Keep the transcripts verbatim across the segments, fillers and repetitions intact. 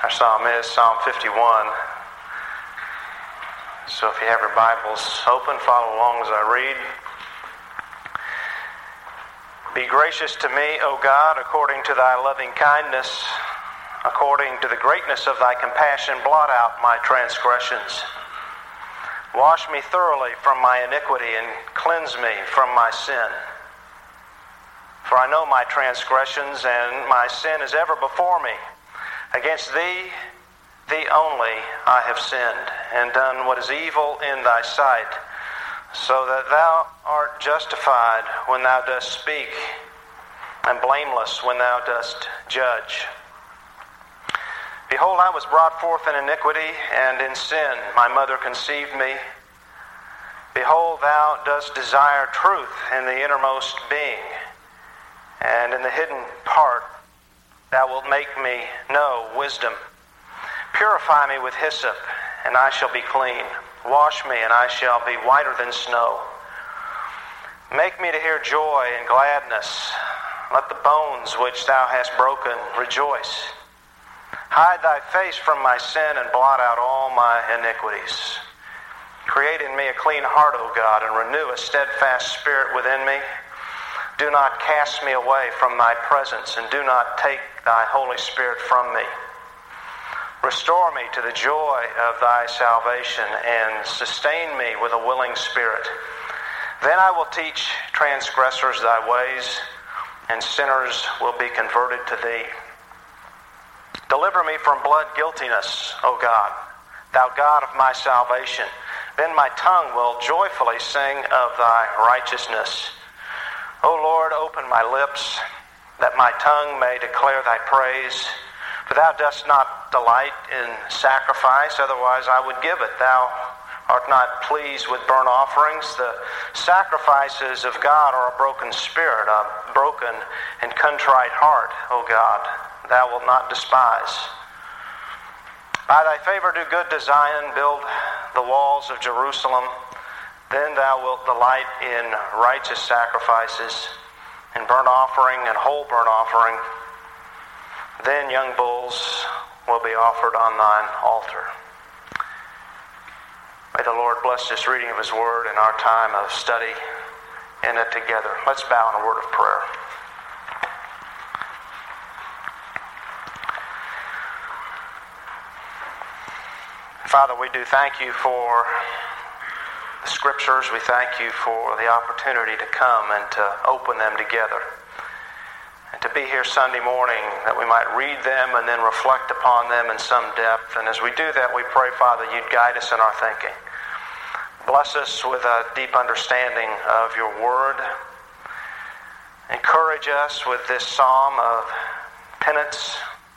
Our psalm is Psalm fifty-one. So if you have your Bibles open, follow along as I read. Be gracious to me, O God, according to thy loving kindness, according to the greatness of thy compassion, blot out my transgressions. Wash me thoroughly from my iniquity and cleanse me from my sin. For I know my transgressions, and my sin is ever before me. Against thee, thee only, I have sinned, and done what is evil in thy sight, so that thou art justified when thou dost speak, and blameless when thou dost judge. Behold, I was brought forth in iniquity, and in sin my mother conceived me. Behold, thou dost desire truth in the innermost being, and in the hidden part thou wilt make me know wisdom. Purify me with hyssop, and I shall be clean. Wash me, and I shall be whiter than snow. Make me to hear joy and gladness. Let the bones which thou hast broken rejoice. Hide thy face from my sin, and blot out all my iniquities. Create in me a clean heart, O God, and renew a steadfast spirit within me. Do not cast me away from thy presence, and do not take thy Holy Spirit from me. Restore me to the joy of thy salvation, and sustain me with a willing spirit. Then I will teach transgressors thy ways, and sinners will be converted to thee. Deliver me from blood guiltiness, O God, thou God of my salvation. Then my tongue will joyfully sing of thy righteousness. O Lord, open my lips, that my tongue may declare thy praise. For thou dost not delight in sacrifice, otherwise I would give it. Thou art not pleased with burnt offerings. The sacrifices of God are a broken spirit, a broken and contrite heart, O God, thou wilt not despise. By thy favor do good to Zion, build the walls of Jerusalem. Then thou wilt delight in righteous sacrifices, in burnt offering and whole burnt offering. Then young bulls will be offered on thine altar. May the Lord bless this reading of his word and our time of study in it together. Let's bow in a word of prayer. Father, we do thank you for the Scriptures. We thank you for the opportunity to come and to open them together. And to be here Sunday morning that we might read them and then reflect upon them in some depth. And as we do that, we pray, Father, you'd guide us in our thinking. Bless us with a deep understanding of your word. Encourage us with this psalm of penance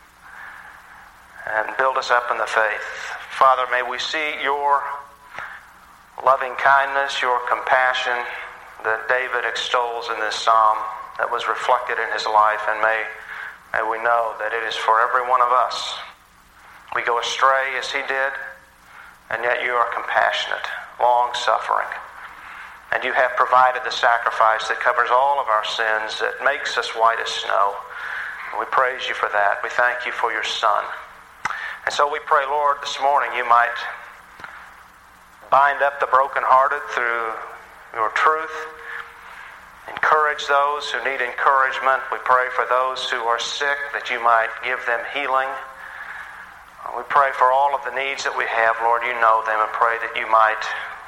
and build us up in the faith. Father, may we see your loving kindness, your compassion that David extols in this psalm that was reflected in his life, and may, may we know that it is for every one of us. We go astray as he did, and yet you are compassionate, long-suffering, and you have provided the sacrifice that covers all of our sins, that makes us white as snow. And we praise you for that. We thank you for your Son. And so we pray, Lord, this morning you might bind up the brokenhearted through your truth. Encourage those who need encouragement. We pray for those who are sick, that you might give them healing. We pray for all of the needs that we have, Lord. You know them, and pray that you might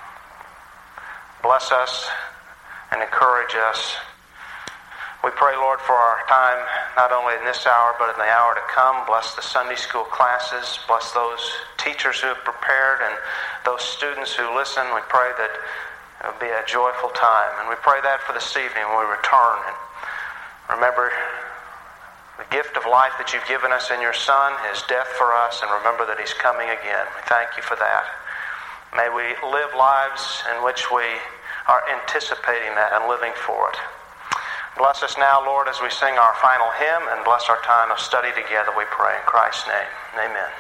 bless us and encourage us. We pray, Lord, for our time, not only in this hour, but in the hour to come. Bless the Sunday school classes. Bless those teachers who have prepared and those students who listen. We pray that it will be a joyful time. And we pray that for this evening when we return. And remember the gift of life that you've given us in your Son, his death for us, and remember that he's coming again. We thank you for that. May we live lives in which we are anticipating that and living for it. Bless us now, Lord, as we sing our final hymn, and bless our time of study together, we pray in Christ's name. Amen.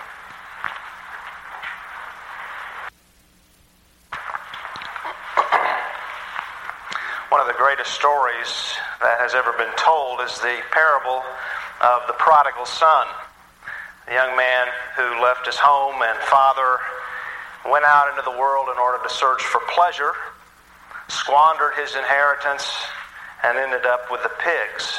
One of the greatest stories that has ever been told is the parable of the prodigal son. a young man who left his home and father, went out into the world in order to search for pleasure, squandered his inheritance, and ended up with the pigs.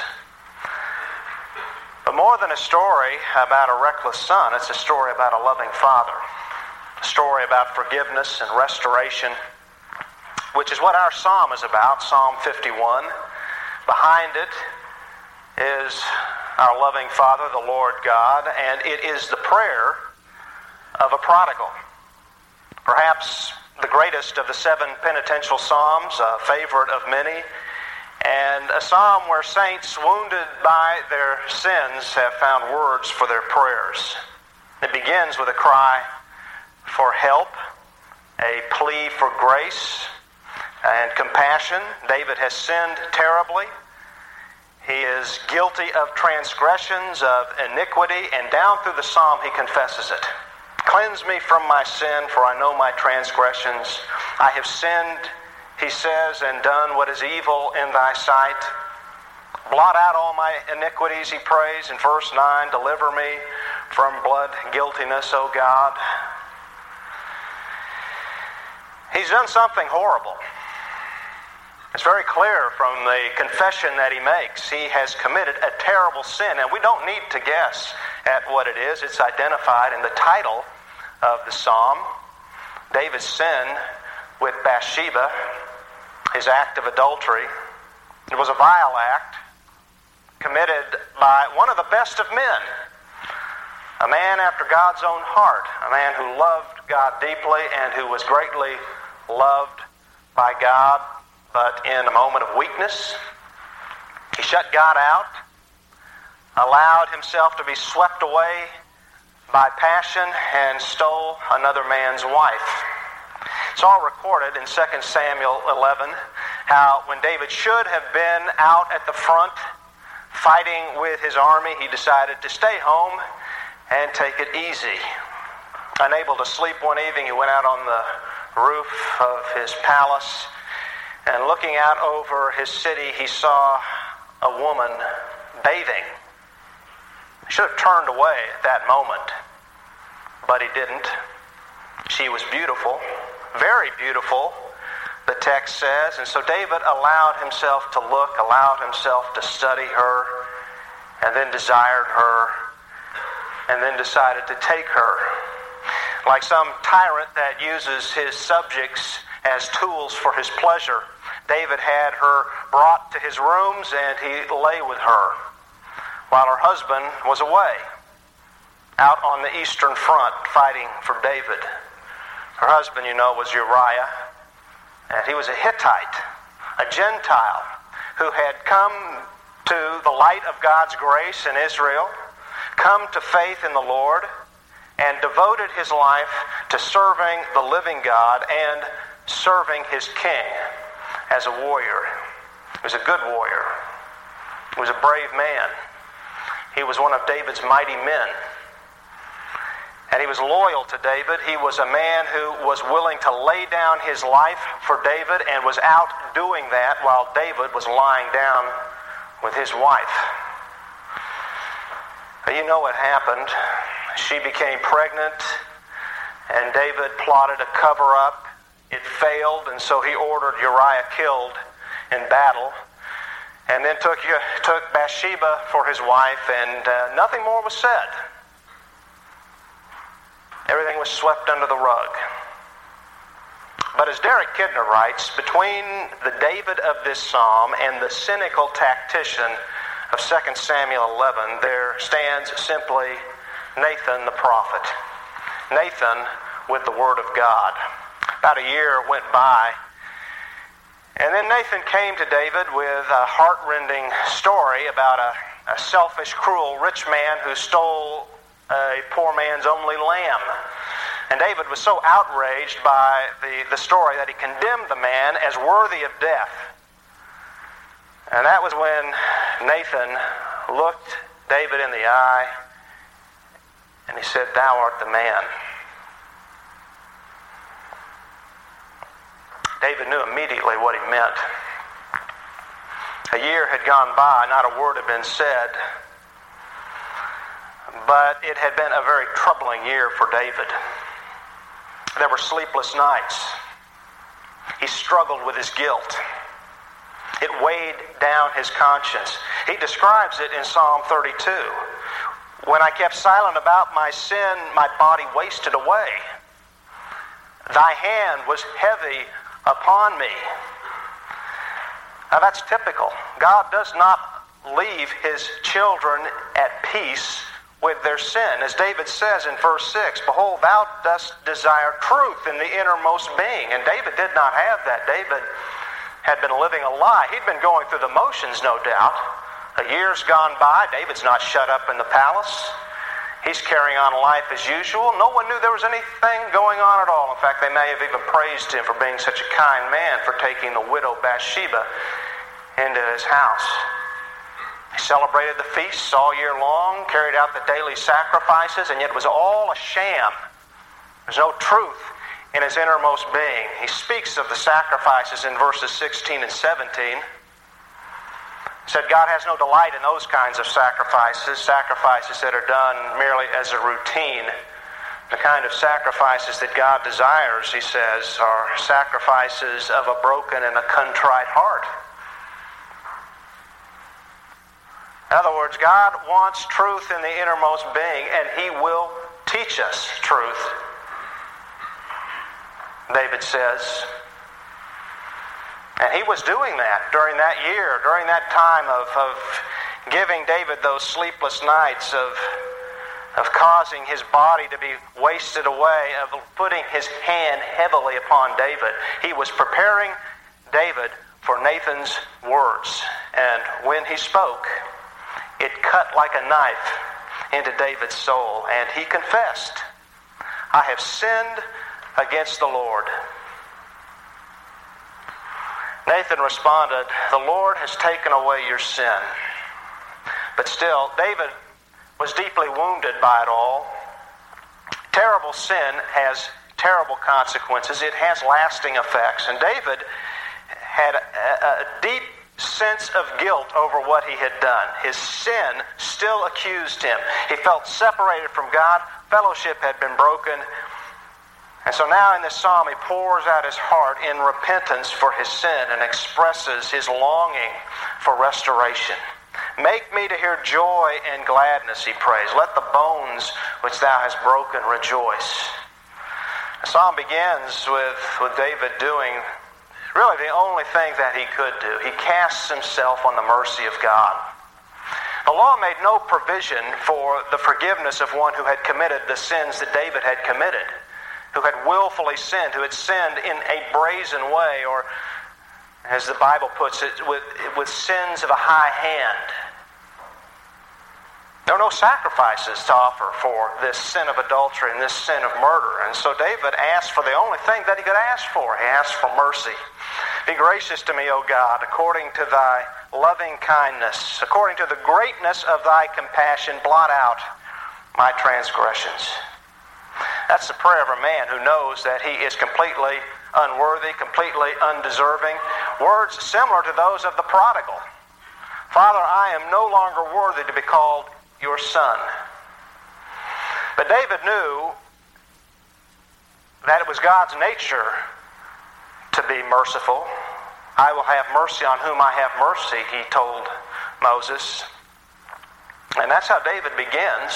But more than a story about a reckless son, it's a story about a loving father. A story about forgiveness and restoration, which is what our psalm is about, Psalm fifty-one. Behind it is our loving Father, the Lord God, and it is the prayer of a prodigal. Perhaps the greatest of the seven penitential psalms, a favorite of many, and a psalm where saints wounded by their sins have found words for their prayers. It begins with a cry for help, a plea for grace and compassion. David has sinned terribly. He is guilty of transgressions, of iniquity, and down through the psalm he confesses it. Cleanse me from my sin, for I know my transgressions. I have sinned, he says, and done what is evil in thy sight. Blot out all my iniquities, he prays in verse nine. Deliver me from blood guiltiness, O God. He's done something horrible. It's very clear from the confession that he makes. He has committed a terrible sin, and we don't need to guess at what it is. It's identified in the title of the psalm. David's sin with Bathsheba, his act of adultery. It was a vile act committed by one of the best of men, a man after God's own heart, a man who loved God deeply and who was greatly loved by God. But in a moment of weakness, he shut God out, allowed himself to be swept away by passion, and stole another man's wife. It's all recorded in Second Samuel eleven, how when David should have been out at the front fighting with his army, he decided to stay home and take it easy. Unable to sleep one evening, he went out on the roof of his palace, and looking out over his city, he saw a woman bathing. He should have turned away at that moment, but he didn't. She was beautiful, very beautiful, the text says. And so David allowed himself to look, allowed himself to study her, and then desired her, and then decided to take her. Like some tyrant that uses his subjects as tools for his pleasure, David had her brought to his rooms, and he lay with her while her husband was away out on the eastern front fighting for David. Her husband, you know, was Uriah, and he was a Hittite, a Gentile, who had come to the light of God's grace in Israel, come to faith in the Lord, and devoted his life to serving the living God and serving his king as a warrior. He was a good warrior. He was a brave man. He was one of David's mighty men. And he was loyal to David. He was a man who was willing to lay down his life for David and was out doing that while David was lying down with his wife. But you know what happened. She became pregnant, and David plotted a cover-up. It failed, and so he ordered Uriah killed in battle, and then took, took Bathsheba for his wife, and uh, nothing more was said. Everything was swept under the rug. But as Derek Kidner writes, between the David of this psalm and the cynical tactician of Second Samuel eleven, there stands simply Nathan the prophet. Nathan with the Word of God. About a year went by, and then Nathan came to David with a heart-rending story about a, a selfish, cruel rich man who stole a poor man's only lamb. And David was so outraged by the, the story that he condemned the man as worthy of death. And that was when Nathan looked David in the eye, and he said, "Thou art the man." David knew immediately what he meant. A year had gone by, not a word had been said. But it had been a very troubling year for David. There were sleepless nights. He struggled with his guilt. It weighed down his conscience. He describes it in Psalm thirty-two. When I kept silent about my sin, my body wasted away. Thy hand was heavy upon me. Now that's typical. God does not leave his children at peace with their sin. As David says in verse six, behold, thou dost desire truth in the innermost being. And David did not have that. David had been living a lie. He'd been going through the motions, no doubt. A year's gone by. David's not shut up in the palace. He's carrying on life as usual. No one knew there was anything going on at all. In fact, they may have even praised him for being such a kind man, for taking the widow Bathsheba into his house. He celebrated the feasts all year long, carried out the daily sacrifices, and yet it was all a sham. There's no truth in his innermost being. He speaks of the sacrifices in verses sixteen and seventeen. He said God has no delight in those kinds of sacrifices, sacrifices that are done merely as a routine. The kind of sacrifices that God desires, he says, are sacrifices of a broken and a contrite heart. In other words, God wants truth in the innermost being, and he will teach us truth. David says. And he was doing that during that year, during that time of, of giving David those sleepless nights, of, of causing his body to be wasted away, of putting his hand heavily upon David. He was preparing David for Nathan's words. And when he spoke, it cut like a knife into David's soul, and he confessed, I have sinned against the Lord. Nathan responded, the Lord has taken away your sin. But still, David was deeply wounded by it all. Terrible sin has terrible consequences. It has lasting effects. And David had a, a deep sense of guilt over what he had done. His sin still accused him. He felt separated from God. Fellowship had been broken. And so now in this psalm, he pours out his heart in repentance for his sin and expresses his longing for restoration. Make me to hear joy and gladness, he prays. Let the bones which thou hast broken rejoice. The psalm begins with, with David doing really the only thing that he could do. He casts himself on the mercy of God. The law made no provision for the forgiveness of one who had committed the sins that David had committed, who had willfully sinned, who had sinned in a brazen way, or as the Bible puts it, with, with sins of a high hand. There were no sacrifices to offer for this sin of adultery and this sin of murder. And so David asked for the only thing that he could ask for. He asked for mercy. Be gracious to me, O God, according to thy loving kindness, according to the greatness of thy compassion, blot out my transgressions. That's the prayer of a man who knows that he is completely unworthy, completely undeserving. Words similar to those of the prodigal. Father, I am no longer worthy to be called your son. But David knew that it was God's nature to be merciful. I will have mercy on whom I have mercy, he told Moses. And that's how David begins,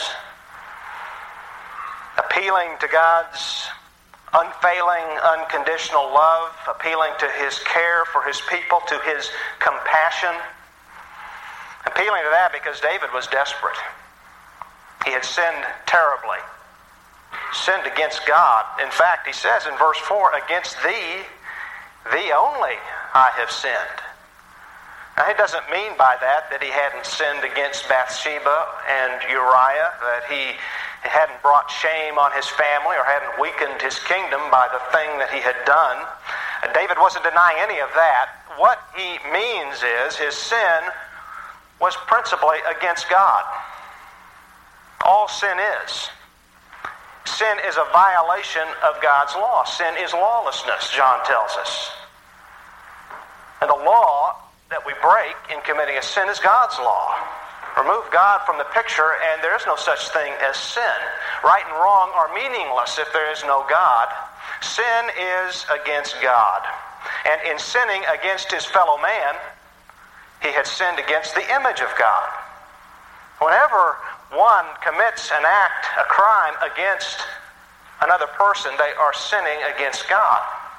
appealing to God's unfailing, unconditional love, appealing to his care for his people, to his compassion. Appealing to that because David was desperate. He had sinned terribly, sinned against God. In fact, he says in verse four, against thee, thee only I have sinned. Now, he doesn't mean by that that he hadn't sinned against Bathsheba and Uriah, that he hadn't brought shame on his family or hadn't weakened his kingdom by the thing that he had done. David wasn't denying any of that. What he means is his sin was principally against God. All sin is. Sin is a violation of God's law. Sin is lawlessness, John tells us. And the law that we break in committing a sin is God's law. Remove God from the picture, and there is no such thing as sin. Right and wrong are meaningless if there is no God. Sin is against God. And in sinning against his fellow man, he had sinned against the image of God. Whenever one commits an act, a crime against another person, they are sinning against God.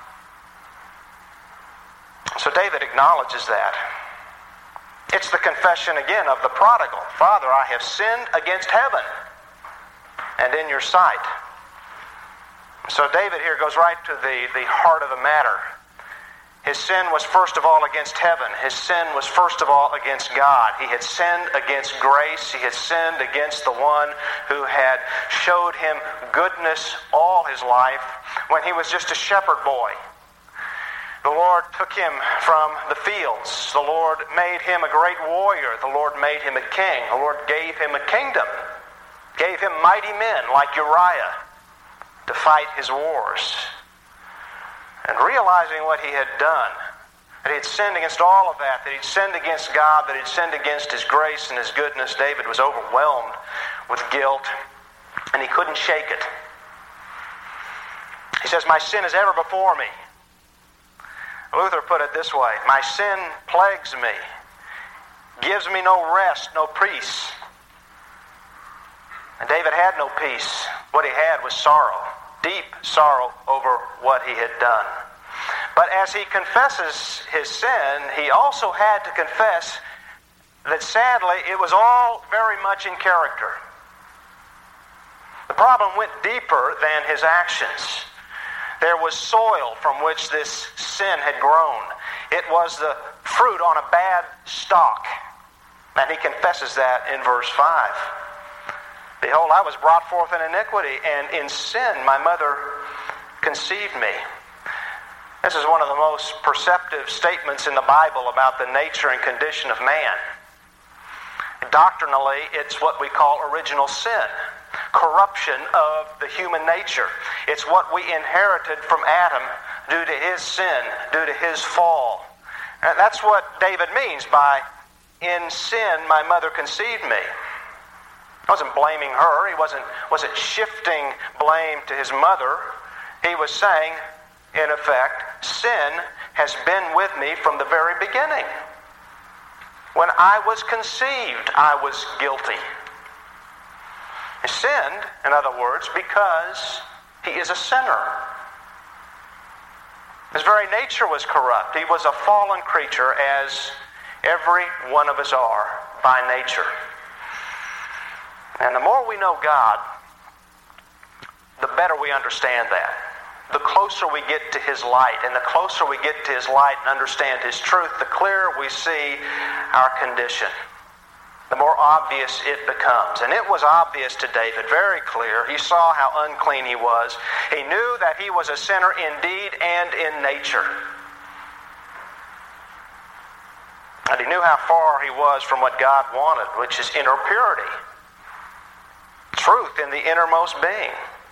So David acknowledges that. It's the confession again of the prodigal. Father, I have sinned against heaven and in your sight. So David here goes right to the, the heart of the matter. His sin was first of all against heaven. His sin was first of all against God. He had sinned against grace. He had sinned against the one who had showed him goodness all his life when he was just a shepherd boy. The Lord took him from the fields. The Lord made him a great warrior. The Lord made him a king. The Lord gave him a kingdom. Gave him mighty men like Uriah to fight his wars. And realizing what he had done, that he had sinned against all of that, that he'd sinned against God, that he'd sinned against his grace and his goodness, David was overwhelmed with guilt, and he couldn't shake it. He says, my sin is ever before me. Luther put it this way, my sin plagues me, gives me no rest, no peace. And David had no peace. What he had was sorrow. Deep sorrow over what he had done. But as he confesses his sin, he also had to confess that sadly it was all very much in character. The problem went deeper than his actions. There was soil from which this sin had grown. It was the fruit on a bad stalk. And he confesses that in verse five. Behold, I was brought forth in iniquity, and in sin my mother conceived me. This is one of the most perceptive statements in the Bible about the nature and condition of man. Doctrinally, it's what we call original sin, corruption of the human nature. It's what we inherited from Adam due to his sin, due to his fall. And that's what David means by, in sin my mother conceived me. He wasn't blaming her. He wasn't, wasn't shifting blame to his mother. He was saying, in effect, sin has been with me from the very beginning. When I was conceived, I was guilty. He sinned, in other words, because he is a sinner. His very nature was corrupt. He was a fallen creature, as every one of us are by nature. And the more we know God, the better we understand that. The closer we get to his light, and the closer we get to his light and understand his truth, the clearer we see our condition. The more obvious it becomes. And it was obvious to David, very clear. He saw how unclean he was. He knew that he was a sinner in deed and in nature. And he knew how far he was from what God wanted, which is inner purity. Truth in the innermost being.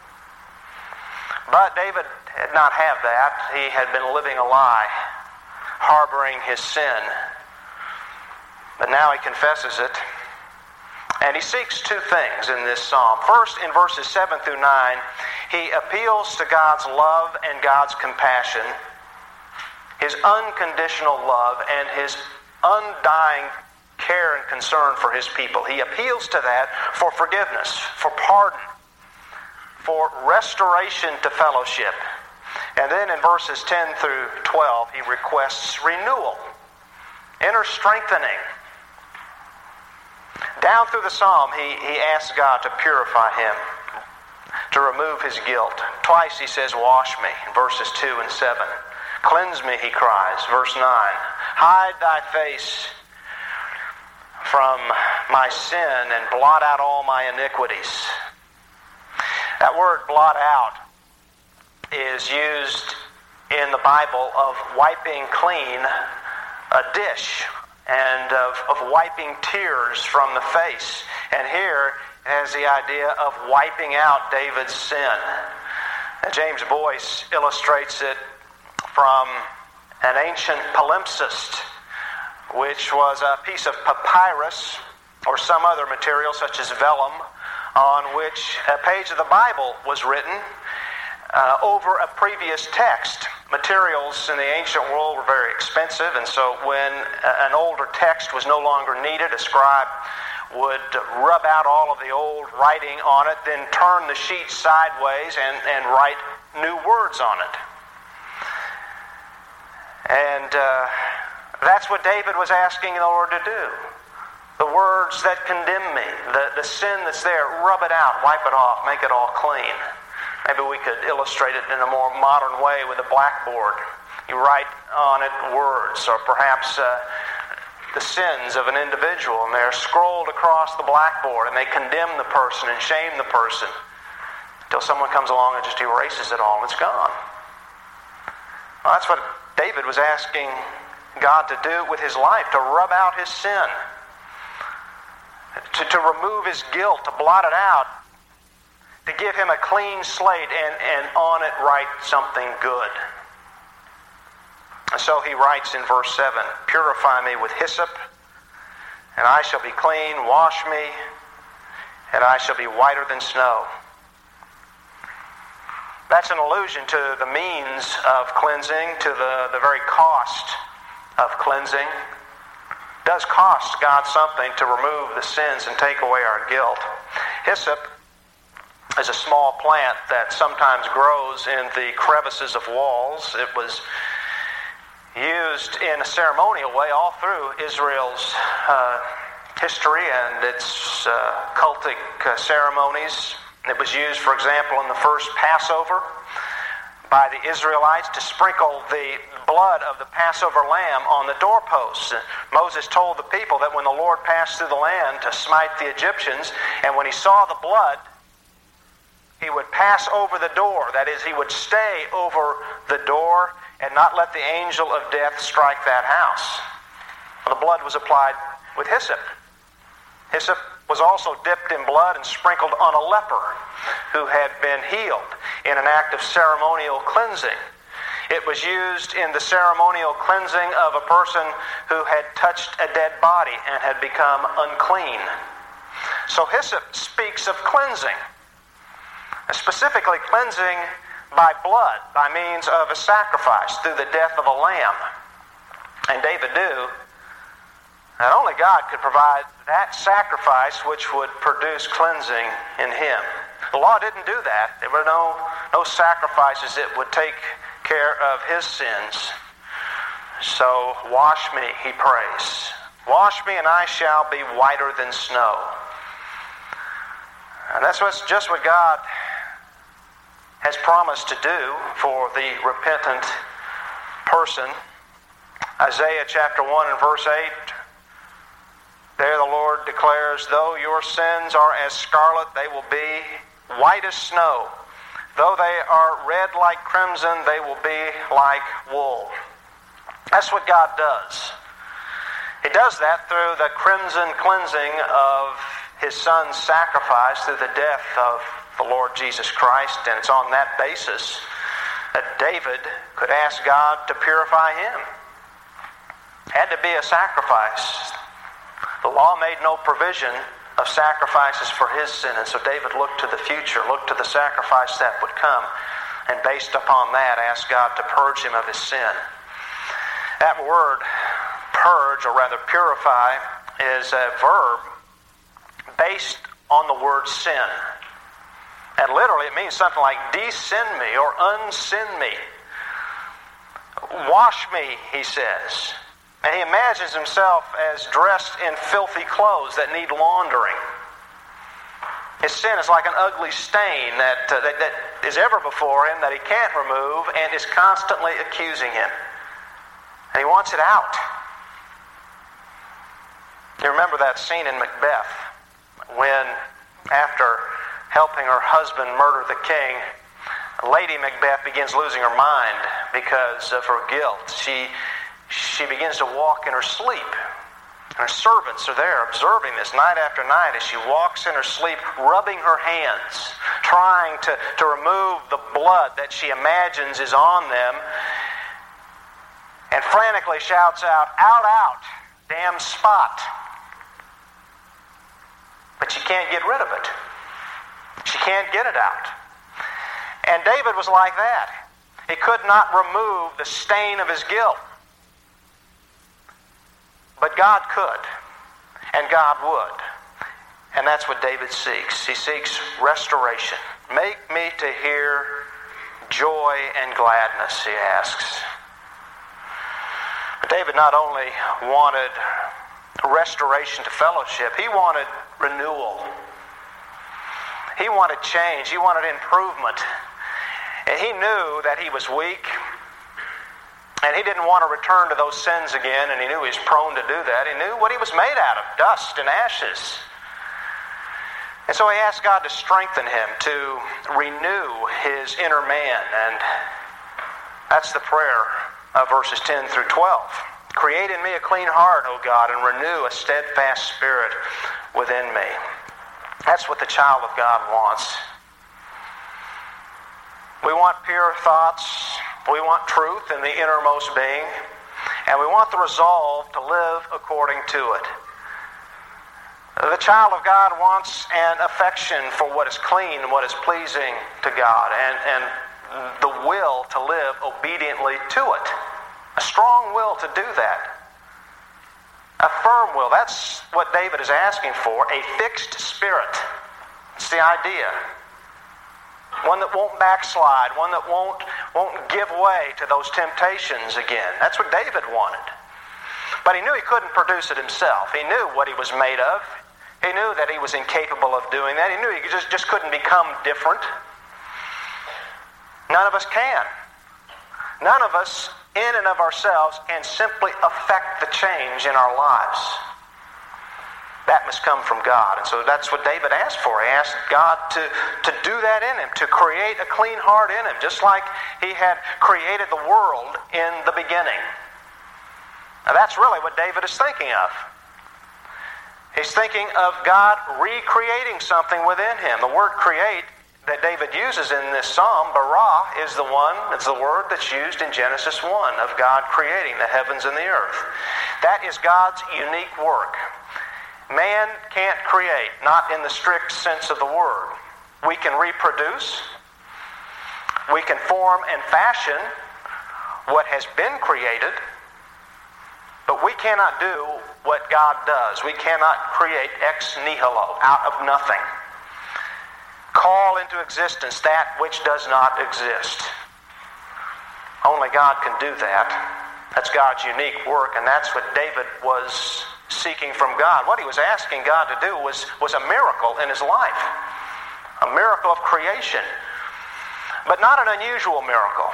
But David did not have that. He had been living a lie, harboring his sin. But now he confesses it. And he seeks two things in this psalm. First, in verses seven through nine, he appeals to God's love and God's compassion, his unconditional love and his undying care and concern for his people. He appeals to that for forgiveness, for pardon, for restoration to fellowship. And then in verses ten through twelve, he requests renewal, inner strengthening. Down through the psalm, he, he asks God to purify him, to remove his guilt. Twice he says, wash me, in verses two and seven. Cleanse me, he cries, verse nine. Hide thy face from my sin and blot out all my iniquities. That word blot out is used in the Bible of wiping clean a dish and of, of wiping tears from the face. And here it has the idea of wiping out David's sin. And James Boyce illustrates it from an ancient palimpsest, which was a piece of papyrus or some other material such as vellum on which a page of the Bible was written uh, over a previous text. Materials in the ancient world were very expensive, and so when an older text was no longer needed, a scribe would rub out all of the old writing on it, then turn the sheet sideways and, and write new words on it. And uh, that's what David was asking the Lord to do. The words that condemn me, the, the sin that's there, rub it out, wipe it off, make it all clean. Maybe we could illustrate it in a more modern way with a blackboard. You write on it words, or perhaps uh, the sins of an individual, and they're scrolled across the blackboard, and they condemn the person and shame the person until someone comes along and just erases it all and it's gone. Well, that's what David was asking God to do with his life, to rub out his sin. To, to remove his guilt, to blot it out, to give him a clean slate and, and on it write something good. And so he writes in verse seven, "Purify me with hyssop, and I shall be clean. Wash me, and I shall be whiter than snow." That's an allusion to the means of cleansing, to the, the very cost of cleansing. It does cost God something to remove the sins and take away our guilt. Hyssop is a small plant that sometimes grows in the crevices of walls. It was used in a ceremonial way all through Israel's uh, history and its uh, cultic uh, ceremonies. It was used, for example, in the first Passover by the Israelites to sprinkle the blood of the Passover lamb on the doorposts. And Moses told the people that when the Lord passed through the land to smite the Egyptians, and when he saw the blood, he would pass over the door. That is, he would stay over the door and not let the angel of death strike that house. Well, the blood was applied with hyssop. Hyssop was also dipped in blood and sprinkled on a leper who had been healed in an act of ceremonial cleansing. It was used in the ceremonial cleansing of a person who had touched a dead body and had become unclean. So hyssop speaks of cleansing, specifically cleansing by blood, by means of a sacrifice through the death of a lamb. And David knew that only God could provide that sacrifice which would produce cleansing in him. The law didn't do that. There were no, no sacrifices that would take care of his sins. So, wash me, he prays. Wash me and I shall be whiter than snow. And that's what's just what God has promised to do for the repentant person. Isaiah chapter one and verse eight, there the Lord declares, "Though your sins are as scarlet, they will be white as snow. Though they are red like crimson, they will be like wool." That's what God does. He does that through the crimson cleansing of his Son's sacrifice, through the death of the Lord Jesus Christ. And it's on that basis that David could ask God to purify him. It had to be a sacrifice. The law made no provision of sacrifices for his sin, and so David looked to the future, looked to the sacrifice that would come, and based upon that asked God to purge him of his sin. That word, purge, or rather purify, is a verb based on the word sin. And literally it means something like de-sin me or unsin me. Wash me, he says. And he imagines himself as dressed in filthy clothes that need laundering. His sin is like an ugly stain that, uh, that, that is ever before him that he can't remove and is constantly accusing him. And he wants it out. You remember that scene in Macbeth when, after helping her husband murder the king, Lady Macbeth begins losing her mind because of her guilt. She She begins to walk in her sleep. And her servants are there observing this night after night as she walks in her sleep, rubbing her hands, trying to, to remove the blood that she imagines is on them, and frantically shouts out, "Out, out, damn spot." but she can't get rid of it. She can't get it out. And David was like that. He could not remove the stain of his guilt. But God could, and God would. And that's what David seeks. He seeks restoration. Make me to hear joy and gladness, he asks. But David not only wanted restoration to fellowship, he wanted renewal. He wanted change. He wanted improvement. And he knew that he was weak. And he didn't want to return to those sins again. And he knew he was prone to do that. He knew what he was made out of, dust and ashes. And so he asked God to strengthen him, to renew his inner man. And that's the prayer of verses ten through twelve. Create in me a clean heart, O God, and renew a steadfast spirit within me. That's what the child of God wants. We want pure thoughts. We want truth in the innermost being. And we want the resolve to live according to it. The child of God wants an affection for what is clean and what is pleasing to God, and, and the will to live obediently to it. A strong will to do that. A firm will. That's what David is asking for. A fixed spirit. It's the idea. One that won't backslide. One that won't, won't give way to those temptations again. That's what David wanted. But he knew he couldn't produce it himself. He knew what he was made of. He knew that he was incapable of doing that. He knew he just, just couldn't become different. None of us can. None of us, in and of ourselves, can simply affect the change in our lives. That must come from God. And so that's what David asked for. He asked God to, to do that in him, to create a clean heart in him, just like he had created the world in the beginning. Now that's really what David is thinking of. He's thinking of God recreating something within him. The word create that David uses in this psalm, bara, is the one, it's the word that's used in Genesis one of God creating the heavens and the earth. That is God's unique work. Man can't create, not in the strict sense of the word. We can reproduce. We can form and fashion what has been created, but we cannot do what God does. We cannot create ex nihilo, out of nothing. Call into existence that which does not exist. Only God can do that. That's God's unique work, and that's what David was seeking from God. What he was asking God to do was, was a miracle in his life. A miracle of creation. But not an unusual miracle.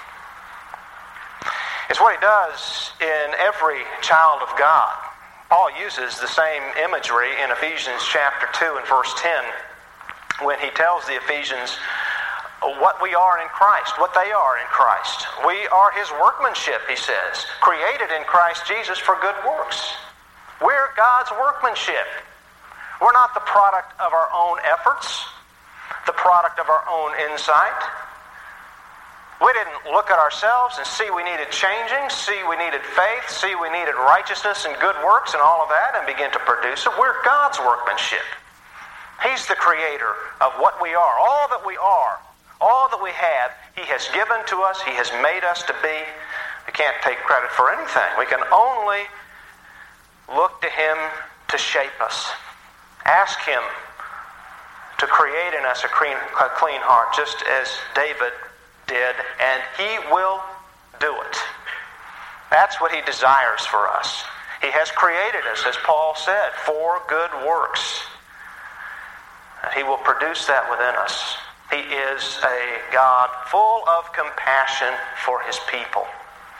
It's what he does in every child of God. Paul uses the same imagery in Ephesians chapter two and verse ten when he tells the Ephesians what we are in Christ, what they are in Christ. We are his workmanship, he says, created in Christ Jesus for good works. We're God's workmanship. We're not the product of our own efforts, the product of our own insight. We didn't look at ourselves and see we needed changing, see we needed faith, see we needed righteousness and good works and all of that and begin to produce it. We're God's workmanship. He's the creator of what we are. All that we are, all that we have, he has given to us, he has made us to be. We can't take credit for anything. We can only look to him to shape us. Ask him to create in us a clean, a clean heart, just as David did, and he will do it. That's what he desires for us. He has created us, as Paul said, for good works. And he will produce that within us. He is a God full of compassion for his people.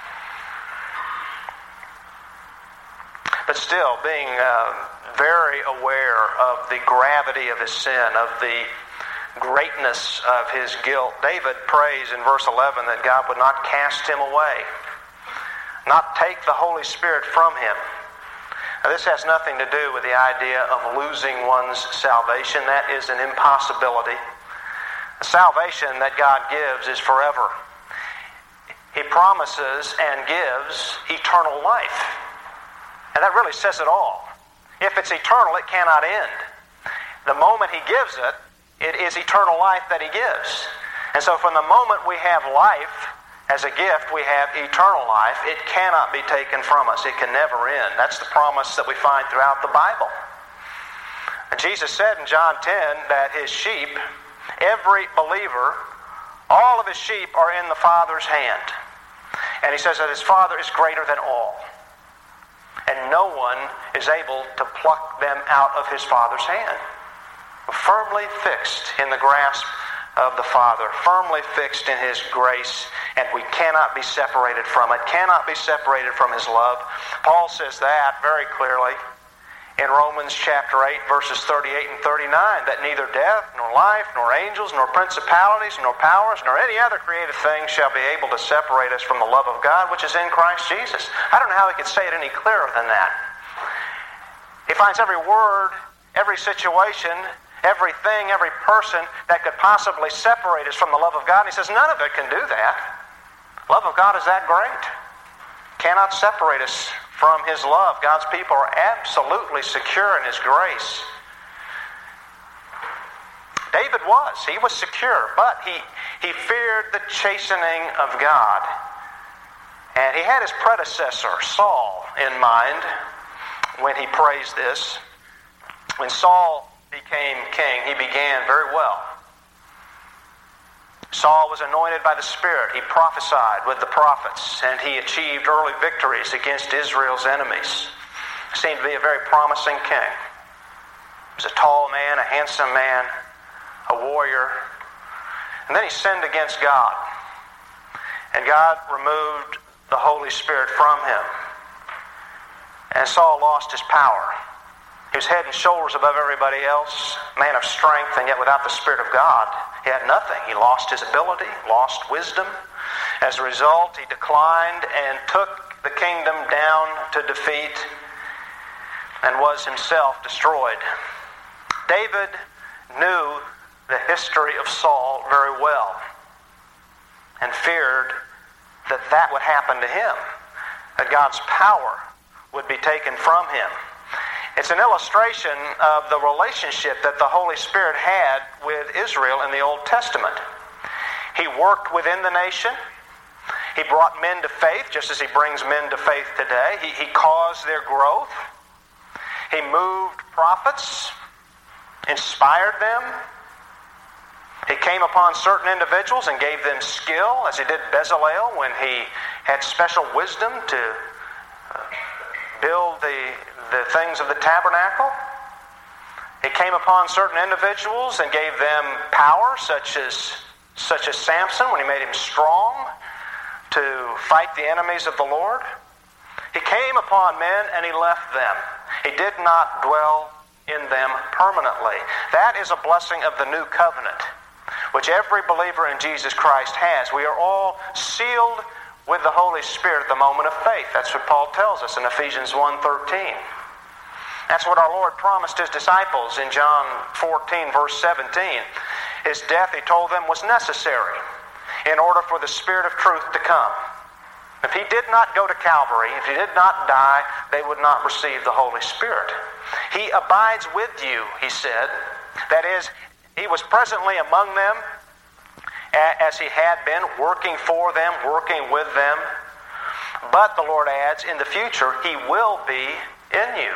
But still, being uh, very aware of the gravity of his sin, of the greatness of his guilt, David prays in verse eleven that God would not cast him away, not take the Holy Spirit from him. Now, this has nothing to do with the idea of losing one's salvation. That is an impossibility. The salvation that God gives is forever. He promises and gives eternal life. And that really says it all. If it's eternal, it cannot end. the moment he gives it, it is eternal life that he gives. And so from the moment we have life as a gift, we have eternal life. It cannot be taken from us. It can never end. That's the promise that we find throughout the Bible. And Jesus said in John ten that his sheep, every believer, all of his sheep are in the Father's hand. And he says that his Father is greater than all. And no one is able to pluck them out of his Father's hand. We're firmly fixed in the grasp of the Father, firmly fixed in his grace, and we cannot be separated from it, cannot be separated from his love. Paul says that very clearly in Romans chapter eight, verses thirty-eight and thirty-nine, that neither death, nor life, nor angels, nor principalities, nor powers, nor any other created thing shall be able to separate us from the love of God, which is in Christ Jesus. I don't know how he could say it any clearer than that. He finds every word, every situation, everything, every person that could possibly separate us from the love of God. And he says none of it can do that. Love of God is that great. Cannot separate us from his love. God's people are absolutely secure in his grace. David was. He was secure, but he, he feared the chastening of God. And he had his predecessor, Saul, in mind when he praised this. When Saul became king, he began very well. Saul was anointed by the Spirit. He prophesied with the prophets, and he achieved early victories against Israel's enemies. He seemed to be a very promising king. He was a tall man, a handsome man, a warrior. And then he sinned against God. And God removed the Holy Spirit from him. And Saul lost his power. He was head and shoulders above everybody else, man of strength, and yet without the Spirit of God, he had nothing. He lost his ability, lost wisdom. As a result, he declined and took the kingdom down to defeat and was himself destroyed. David knew the history of Saul very well and feared that that would happen to him, that God's power would be taken from him. It's an illustration of the relationship that the Holy Spirit had with Israel in the Old Testament. He worked within the nation. He brought men to faith, just as he brings men to faith today. He, he caused their growth. He moved prophets, inspired them. He came upon certain individuals and gave them skill, as he did Bezalel when he had special wisdom to build the the things of the tabernacle. He came upon certain individuals and gave them power, such as such as Samson, when he made him strong to fight the enemies of the Lord. He came upon men and he left them. He did not dwell in them permanently. That is a blessing of the new covenant, which every believer in Jesus Christ has. We are all sealed with the Holy Spirit at the moment of faith. That's what Paul tells us in Ephesians one thirteen. That's what our Lord promised his disciples in John fourteen, verse seventeen. His death, he told them, was necessary in order for the Spirit of truth to come. If he did not go to Calvary, if he did not die, they would not receive the Holy Spirit. He abides with you, he said. That is, he was presently among them as he had been, working for them, working with them. But, the Lord adds, in the future, he will be in you.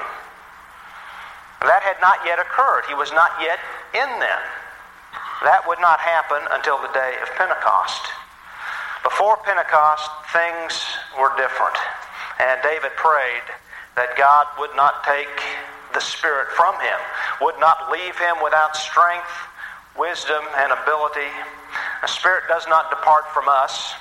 That had not yet occurred. He was not yet in them. That would not happen until the day of Pentecost. Before Pentecost, things were different. And David prayed that God would not take the Spirit from him, would not leave him without strength, wisdom, and ability. The Spirit does not depart from us.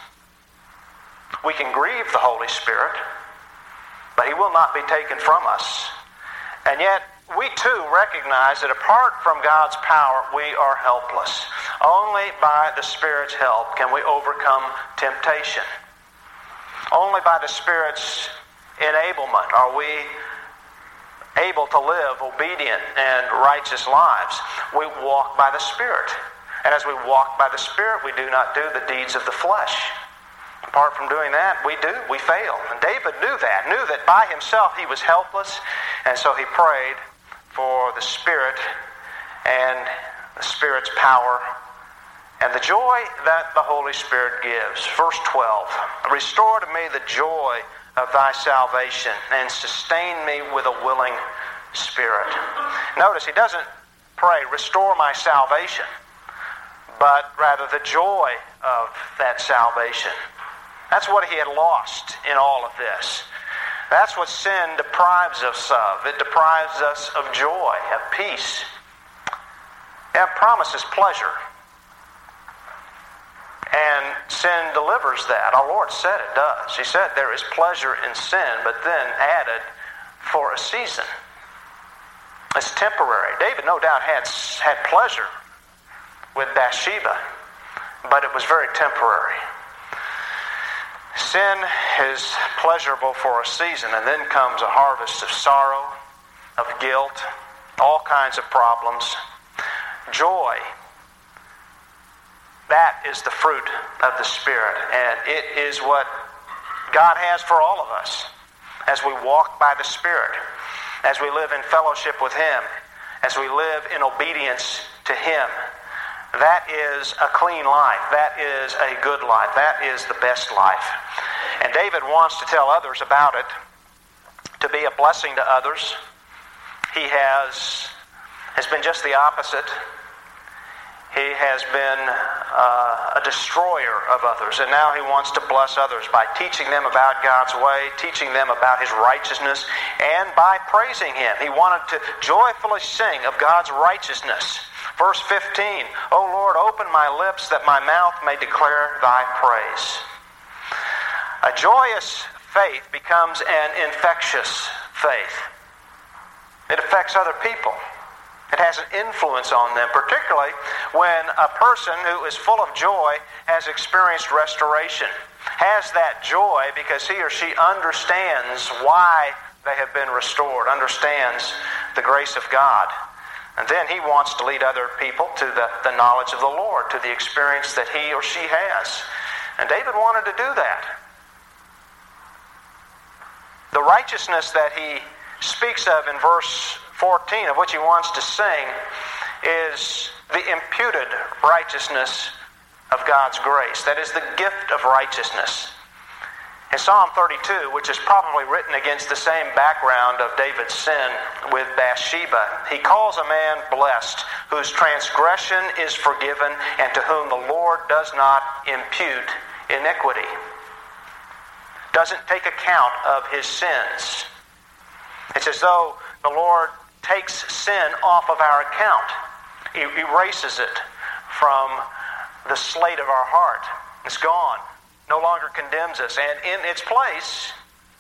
We can grieve the Holy Spirit, but he will not be taken from us. And yet, we too recognize that apart from God's power, we are helpless. Only by the Spirit's help can we overcome temptation. Only by the Spirit's enablement are we able to live obedient and righteous lives. We walk by the Spirit. And as we walk by the Spirit, we do not do the deeds of the flesh. Apart from doing that, we do, we fail. And David knew that, knew that by himself he was helpless, and so he prayed for the Spirit and the Spirit's power, and the joy that the Holy Spirit gives. Verse twelve, restore to me the joy of thy salvation, and sustain me with a willing spirit. Notice he doesn't pray, restore my salvation, but rather the joy of that salvation. That's what he had lost in all of this. That's what sin deprives us of. It deprives us of joy, of peace. It promises pleasure. And sin delivers that. Our Lord said it does. He said there is pleasure in sin, but then added for a season. It's temporary. David no doubt had, had pleasure with Bathsheba, but it was very temporary. Sin is pleasurable for a season, and then comes a harvest of sorrow, of guilt, all kinds of problems. Joy, that is the fruit of the Spirit, and it is what God has for all of us as we walk by the Spirit, as we live in fellowship with Him, as we live in obedience to Him. That is a clean life. That is a good life. That is the best life. And David wants to tell others about it, to be a blessing to others. He has, has been just the opposite. He has been uh, a destroyer of others, and now he wants to bless others by teaching them about God's way, teaching them about His righteousness, and by praising Him. He wanted to joyfully sing of God's righteousness. Verse fifteen, O Lord, open my lips that my mouth may declare thy praise. A joyous faith becomes an infectious faith. It affects other people. It has an influence on them, particularly when a person who is full of joy has experienced restoration, has that joy because he or she understands why they have been restored, understands the grace of God. And then he wants to lead other people to the, the knowledge of the Lord, to the experience that he or she has. And David wanted to do that. The righteousness that he speaks of in verse fourteen, of which he wants to sing, is the imputed righteousness of God's grace. That is the gift of righteousness. In Psalm thirty-two, which is probably written against the same background of David's sin with Bathsheba, he calls a man blessed whose transgression is forgiven and to whom the Lord does not impute iniquity. Doesn't take account of his sins. It's as though the Lord takes sin off of our account. He erases it from the slate of our heart. It's gone. No longer condemns us. And in its place,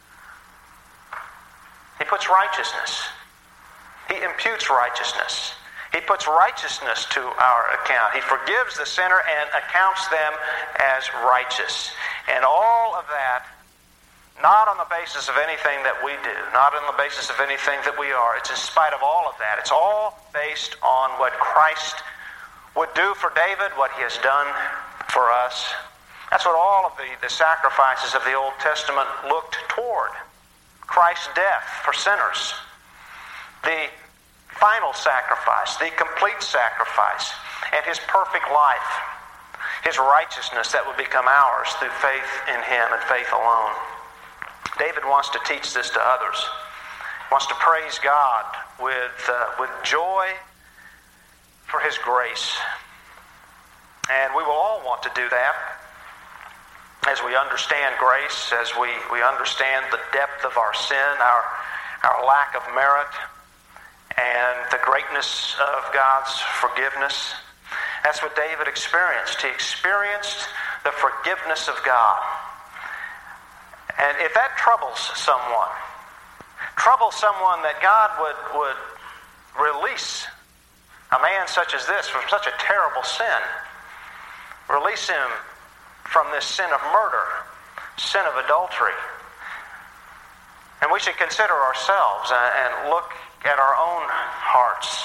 He puts righteousness. He imputes righteousness. He puts righteousness to our account. He forgives the sinner and accounts them as righteous. And all of that, not on the basis of anything that we do, not on the basis of anything that we are. It's in spite of all of that. It's all based on what Christ would do for David, what He has done for us. That's what all of the, the sacrifices of the Old Testament looked toward. Christ's death for sinners. The final sacrifice, the complete sacrifice, and His perfect life. His righteousness that would become ours through faith in Him and faith alone. David wants to teach this to others. He wants to praise God with, uh, with joy for His grace. And we will all want to do that as we understand grace, as we, we understand the depth of our sin, our, our lack of merit, and the greatness of God's forgiveness. That's what David experienced. He experienced the forgiveness of God. And if that troubles someone, troubles someone that God would, would release a man such as this from such a terrible sin, release him from this sin of murder, sin of adultery. And we should consider ourselves and look at our own hearts.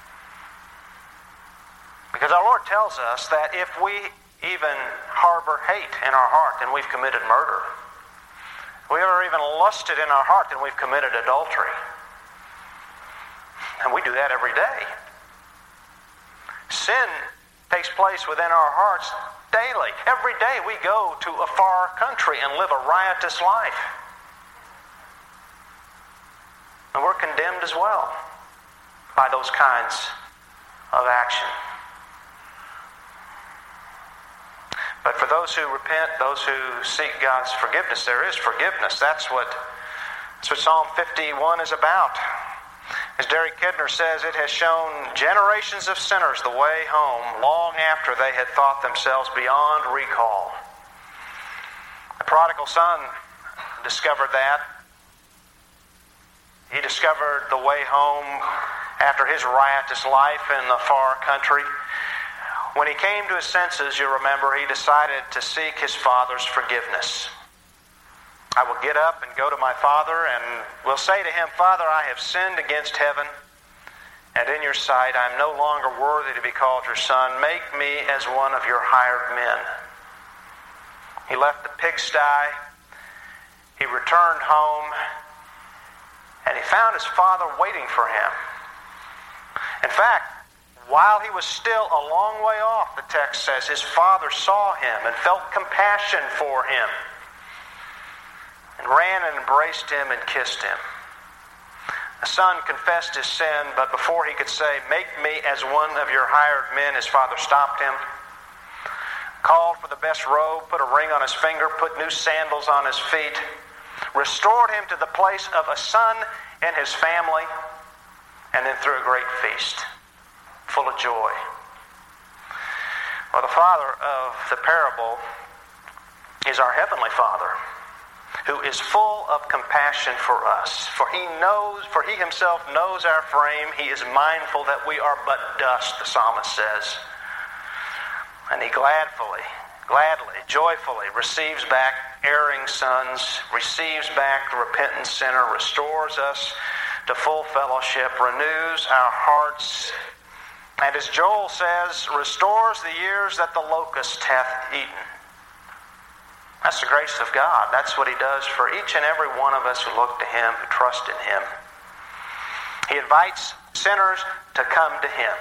Because our Lord tells us that if we even harbor hate in our heart, then we've committed murder. If we ever even lusted in our heart, then we've committed adultery. And we do that every day. Sin takes place within our hearts daily. Every day we go to a far country and live a riotous life. And we're condemned as well by those kinds of action. But for those who repent, those who seek God's forgiveness, there is forgiveness. That's what, that's what Psalm fifty-one is about. As Derek Kidner says, it has shown generations of sinners the way home long after they had thought themselves beyond recall. The prodigal son discovered that. He discovered the way home after his riotous life in the far country. When he came to his senses, you'll remember, he decided to seek his father's forgiveness. I will get up and go to my father and will say to him, Father, I have sinned against heaven, and in your sight I am no longer worthy to be called your son. Make me as one of your hired men. He left the pigsty. He returned home, and he found his father waiting for him. In fact, while he was still a long way off, the text says, his father saw him and felt compassion for him, and ran and embraced him and kissed him. The son confessed his sin, but before he could say, make me as one of your hired men, his father stopped him, called for the best robe, put a ring on his finger, put new sandals on his feet, restored him to the place of a son in his family, and then threw a great feast, full of joy. Well, the father of the parable is our heavenly Father, who is full of compassion for us. For he knows, for he himself knows our frame. He is mindful that we are but dust, the psalmist says. And he gladly, gladly, joyfully receives back erring sons, receives back the repentant sinner, restores us to full fellowship, renews our hearts, and as Joel says, restores the years that the locust hath eaten. That's the grace of God. That's what he does for each and every one of us who look to him, who trust in him. He invites sinners to come to him.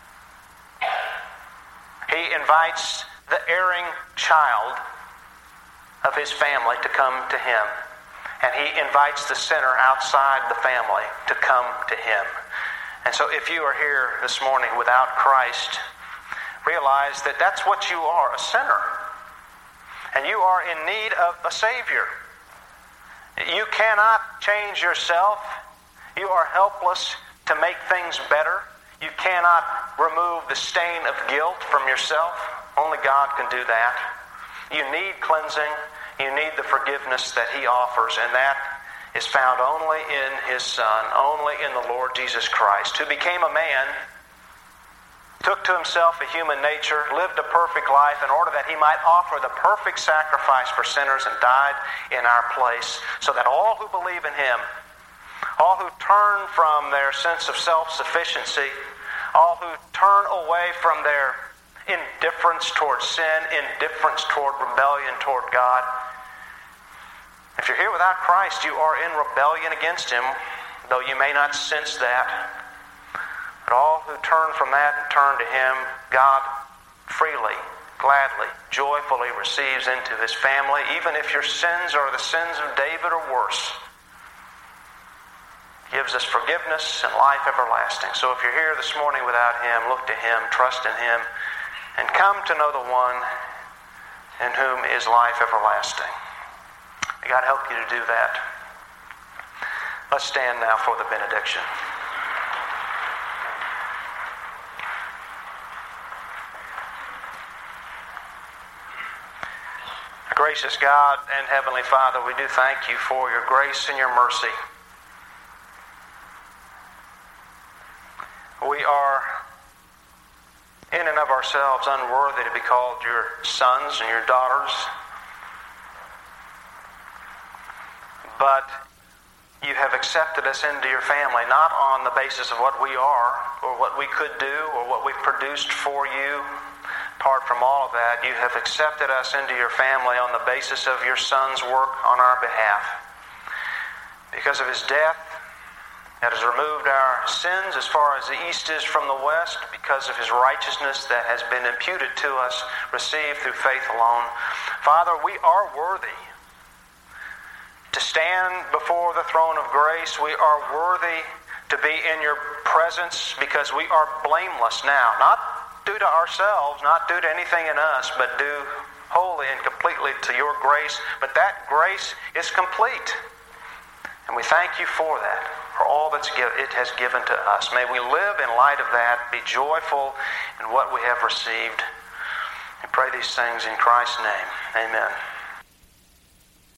He invites the erring child of his family to come to him. And he invites the sinner outside the family to come to him. And so if you are here this morning without Christ, realize that that's what you are, a sinner. And you are in need of a Savior. You cannot change yourself. You are helpless to make things better. You cannot remove the stain of guilt from yourself. Only God can do that. You need cleansing. You need the forgiveness that he offers, and that is found only in his Son, only in the Lord Jesus Christ, who became a man, took to himself a human nature, lived a perfect life in order that he might offer the perfect sacrifice for sinners and died in our place, so that all who believe in him, all who turn from their sense of self-sufficiency, all who turn away from their indifference toward sin, indifference toward rebellion toward God, if you're here without Christ, you are in rebellion against him, though you may not sense that. But all who turn from that and turn to him, God freely, gladly, joyfully receives into his family, even if your sins are the sins of David or worse. Gives us forgiveness and life everlasting. So if you're here this morning without him, look to him, trust in him, and come to know the one in whom is life everlasting. May God help you to do that. Let's stand now for the benediction. Gracious God and Heavenly Father, we do thank you for your grace and your mercy. We are in and of ourselves unworthy to be called your sons and your daughters. But you have accepted us into your family, not on the basis of what we are, or what we could do, or what we've produced for you. Apart from all of that, you have accepted us into your family on the basis of your Son's work on our behalf. Because of his death, that has removed our sins as far as the east is from the west because of his righteousness that has been imputed to us, received through faith alone. Father, we are worthy to stand before the throne of grace. We are worthy to be in your presence because we are blameless now, not due to ourselves, not due to anything in us, but due wholly and completely to your grace. But that grace is complete. And we thank you for that, for all that it has given to us. May we live in light of that, be joyful in what we have received. We pray these things in Christ's name. Amen.